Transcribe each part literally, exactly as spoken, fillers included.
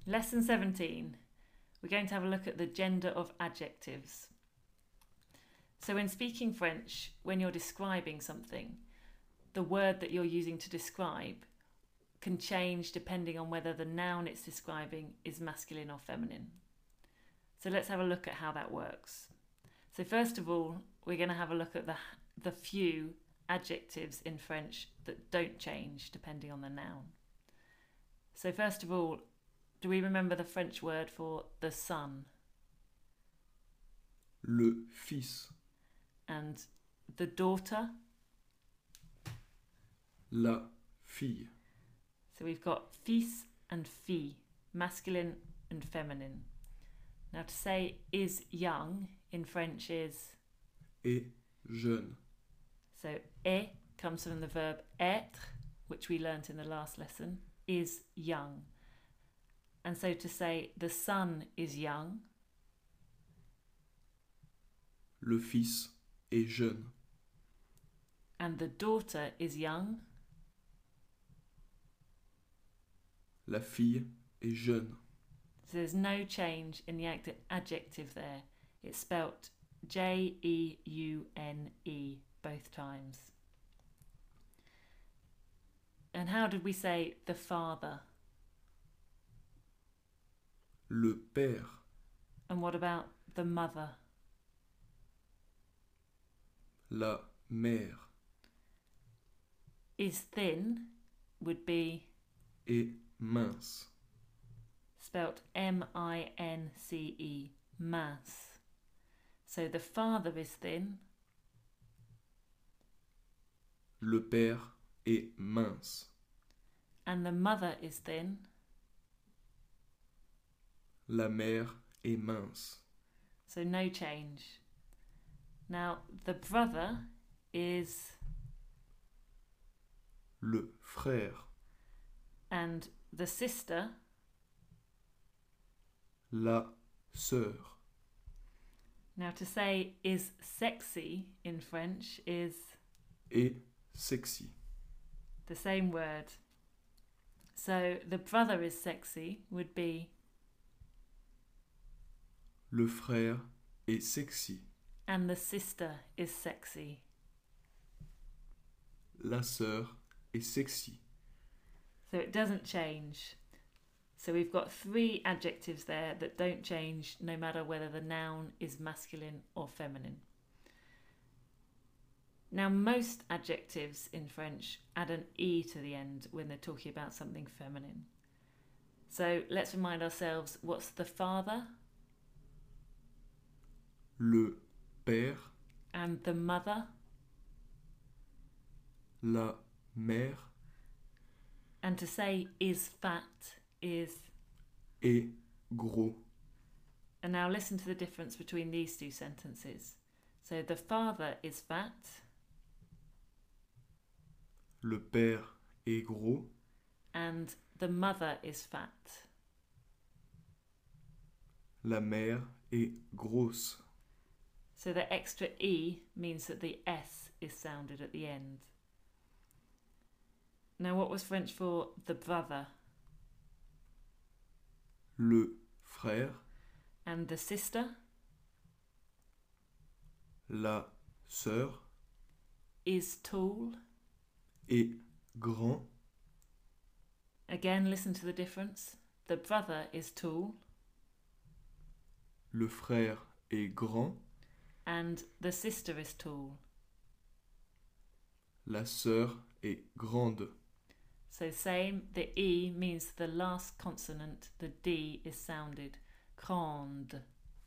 Lesson seventeen. We're going to have a look at the gender of adjectives. So when speaking French, when you're describing something, the word that you're using to describe can change depending on whether the noun it's describing is masculine or feminine. So let's have a look at how that works. So first of all, we're going to have a look at the, the few adjectives in French that don't change depending on the noun. So first of all, do we remember the French word for the son? Le fils. And the daughter? La fille. So we've got fils and fille, masculine and feminine. Now to say is young in French is? Est jeune. So est comes from the verb être, which we learnt in the last lesson, is young. And so to say the son is young. Le fils est jeune. And the daughter is young. La fille est jeune. So there's no change in the adjective there. It's spelt J E U N E both times. And how did we say the father? Le père. And what about the mother? La mère. Is thin would be Est mince. spelt M I N C E, mince. So the father is thin. Le père est mince. And the mother is thin. La mère est mince. So no change. Now the brother is Le frère. and the sister. La sœur. Now to say is sexy in French is Est sexy. the same word. So the brother is sexy would be Le frère est sexy. and the sister is sexy. La sœur est sexy. So it doesn't change. So we've got three adjectives there that don't change no matter whether the noun is masculine or feminine. Now most adjectives in French add an E to the end when they're talking about something feminine. So let's remind ourselves, what's the father? Le père. And the mother? La mère. And to say is fat is... Est gros. And now listen to the difference between these two sentences. So the father is fat. Le père est gros. And the mother is fat. La mère est grosse. So the extra E means that the S is sounded at the end. Now what was French for the brother? Le frère. And the sister? La sœur. Is tall. Est grand. Again, listen to the difference. The brother is tall. Le frère est grand. And the sister is tall. La sœur est grande. So same, the E means the last consonant, the D is sounded. Grande.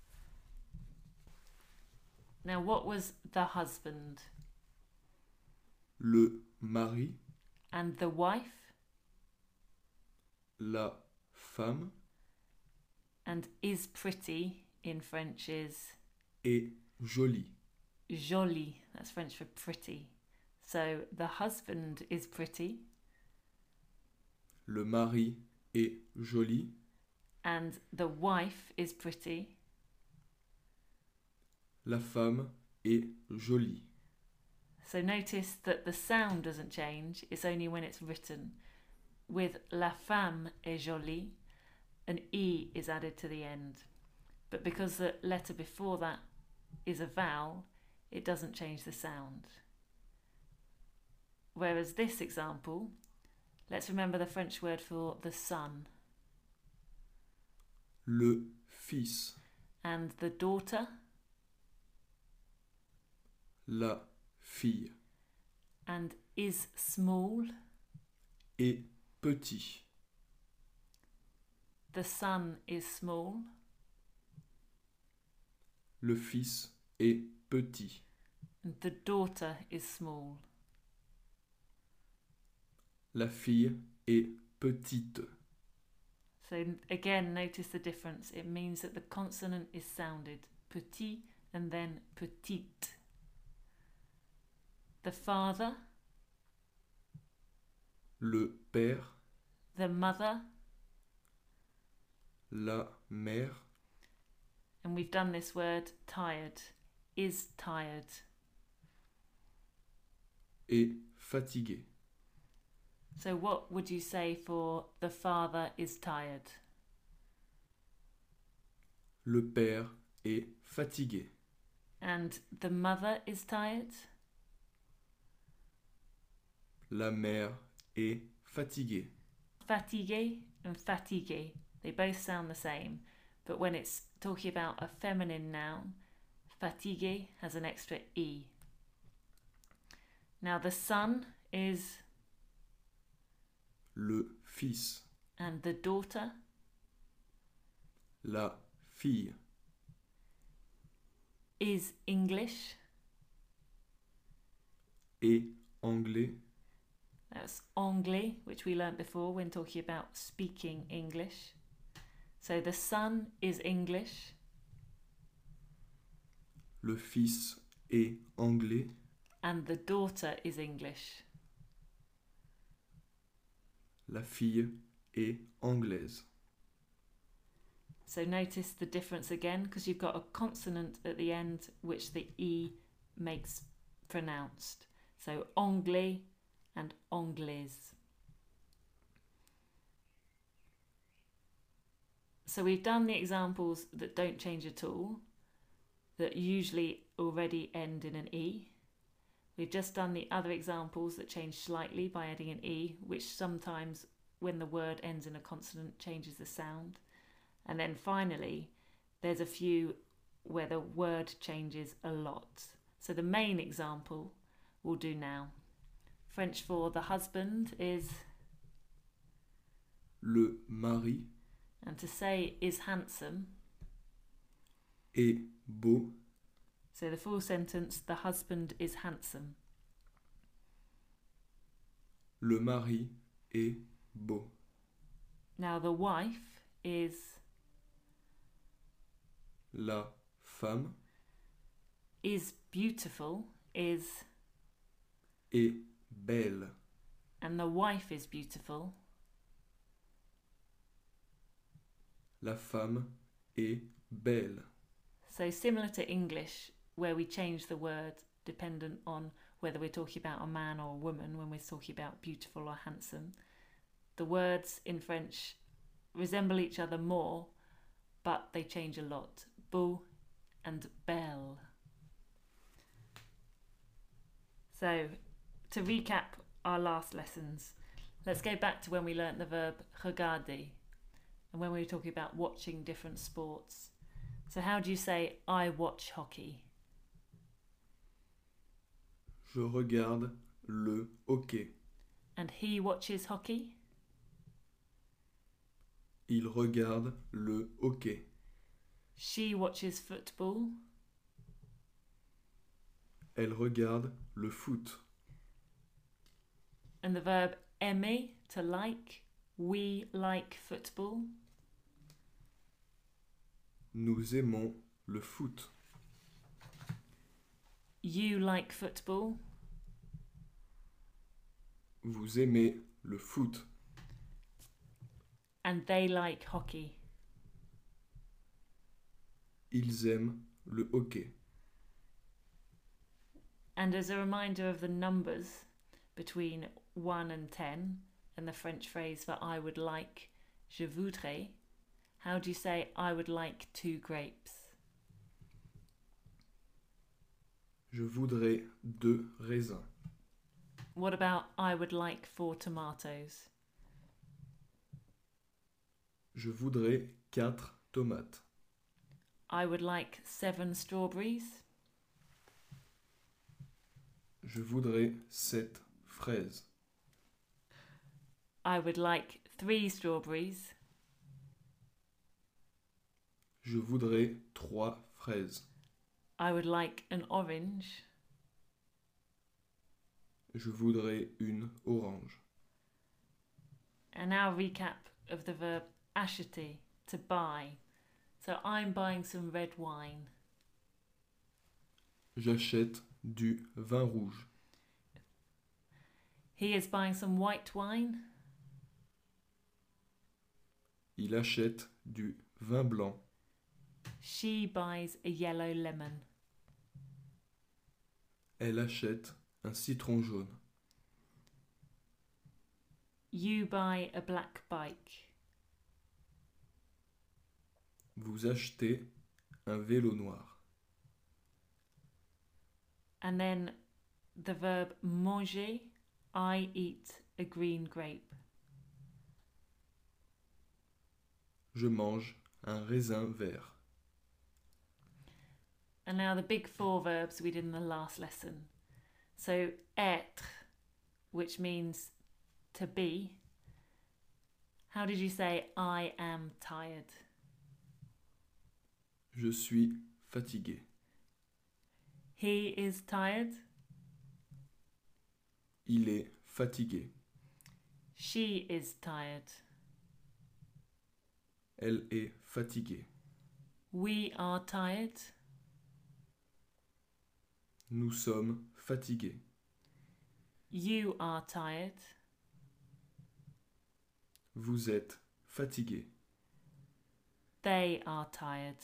Now what was the husband? Le mari. And the wife? La femme. And is pretty in French is Est jolie. jolie. That's French for pretty. So the husband is pretty. Le mari est joli. And the wife is pretty. La femme est jolie. So notice that the sound doesn't change, it's only when it's written. With la femme est jolie, an E is added to the end. But because the letter before that is a vowel, it doesn't change the sound. Whereas this example, let's remember the French word for the son. Le fils. And the daughter. La fille. And is small. Et petit. The son is small. Le fils est petit. And the daughter is small. La fille est petite. So again, notice the difference. It means that the consonant is sounded petit and then petite. The father. Le père. The mother. La mère. And we've done this word tired. Is tired. Et fatigué. So what would you say for the father is tired? Le père est fatigué. And the mother is tired? La mère est fatiguée. Fatigué and fatigué, they both sound the same, but when it's talking about a feminine noun, fatigué has an extra E. Now the son is... Le fils. And the daughter? La fille. Is English? Et anglais. That's anglais, which we learnt before when talking about speaking English. So the son is English. Le fils est anglais. And the daughter is English. La fille est anglaise. So notice the difference again, because you've got a consonant at the end which the E makes pronounced. So anglais and anglaise. So we've done the examples that don't change at all, that usually already end in an E. We've just done the other examples that change slightly by adding an E, which sometimes, when the word ends in a consonant, changes the sound. And then finally, there's a few where the word changes a lot. So the main example we'll do now. French for the husband is... Le mari. And to say is handsome. Est beau. So the full sentence, the husband is handsome. Le mari est beau. Now the wife is... La femme. Is beautiful is... Est belle. And the wife is beautiful. La femme est belle. So similar to English, where we change the word dependent on whether we're talking about a man or a woman when we're talking about beautiful or handsome. The words in French resemble each other more, but they change a lot. Beau and belle. So, to recap our last lessons, let's go back to when we learnt the verb regarder and when we were talking about watching different sports. So how do you say, I watch hockey? Je regarde le hockey. And he watches hockey? Il regarde le hockey. She watches football? Elle regarde le foot. And the verb aimer, to like, we like football? Nous aimons le foot. You like football? Vous aimez le foot. And they like hockey? Ils aiment le hockey. And as a reminder of the numbers between one and ten, and the French phrase for I would like, je voudrais, How do you say I would like two grapes? Je voudrais deux raisins. What about I would like four tomatoes? Je voudrais quatre tomates. I would like seven strawberries. Je voudrais sept fraises. I would like three strawberries. Je voudrais trois fraises. I would like an orange. Je voudrais une orange. And now recap of the verb acheter, to buy. So I'm buying some red wine. J'achète du vin rouge. He is buying some white wine. Il achète du vin blanc. She buys a yellow lemon. Elle achète un citron jaune. You buy a black bike. Vous achetez un vélo noir. And then the verb manger, I eat a green grape. Je mange un raisin vert. And now the big four verbs we did in the last lesson. So être, which means to be. How did you say I am tired? Je suis fatigué. He is tired. Il est fatigué. She is tired. Elle est fatiguée. We are tired. Nous sommes fatigués. You are tired. Vous êtes fatigué. They are tired.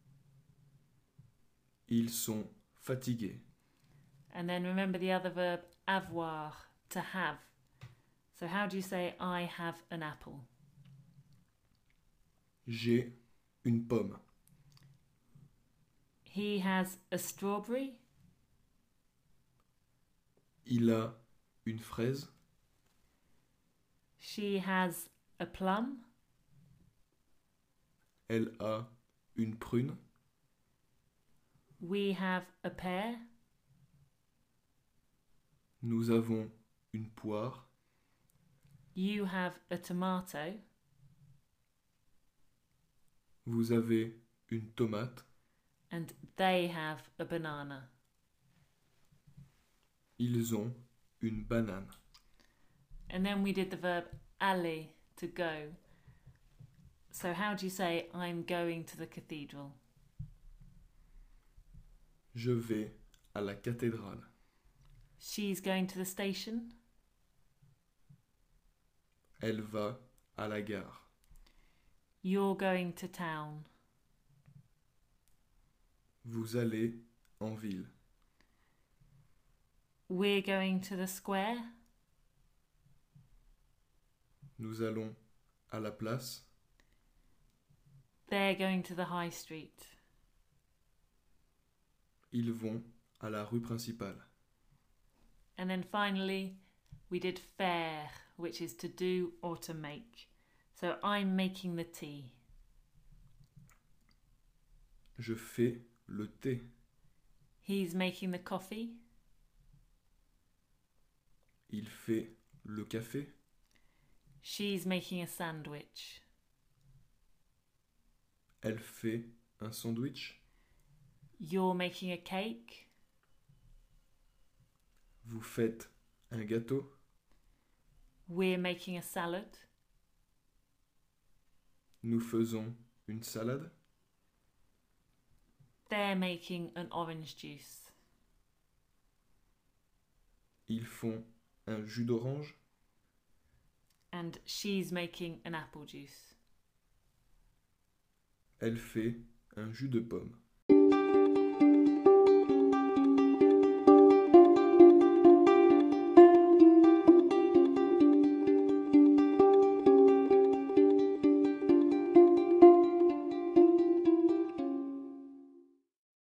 Ils sont fatigués. And then remember the other verb avoir, to have. So how do you say I have an apple? J'ai une pomme. He has a strawberry. Il a une fraise. She has a plum. Elle a une prune. We have a pear. Nous avons une poire. You have a tomato. Vous avez une tomate. And they have a banana. Ils ont une banane. And then we did the verb aller, to go. So how do you say I'm going to the cathedral? Je vais à la cathédrale. She's going to the station. Elle va à la gare. You're going to town. Vous allez en ville. We're going to the square. Nous allons à la place. They're going to the high street. Ils vont à la rue principale. And then finally, we did faire, which is to do or to make. So I'm making the tea. Je fais le thé. He's making the coffee. Il fait le café. She's making a sandwich. Elle fait un sandwich. You're making a cake. Vous faites un gâteau. We're making a salad. Nous faisons une salade. They're making an orange juice. Ils font un jus d'orange. And she's making an apple juice. Elle fait un jus de pomme.